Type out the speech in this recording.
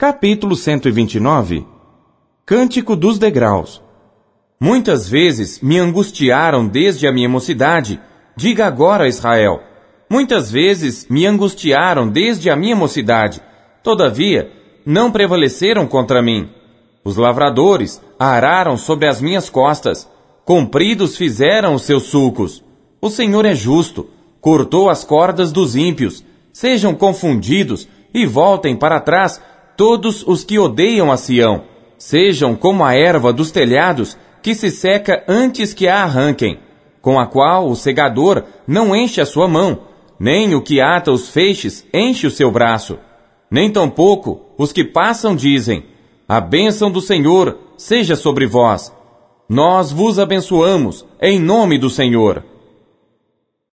Capítulo 129. Cântico dos degraus. Muitas vezes me angustiaram desde a minha mocidade, diga agora, Israel. Muitas vezes me angustiaram desde a minha mocidade, todavia não prevaleceram contra mim. Os lavradores araram sobre as minhas costas, compridos fizeram os seus sulcos. O Senhor é justo, cortou as cordas dos ímpios, sejam confundidos e voltem para trás todos os que odeiam a Sião. Sejam como a erva dos telhados, que se seca antes que a arranquem, com a qual o segador não enche a sua mão, nem o que ata os feixes enche o seu braço. Nem tampouco os que passam dizem, a bênção do Senhor seja sobre vós. Nós vos abençoamos em nome do Senhor.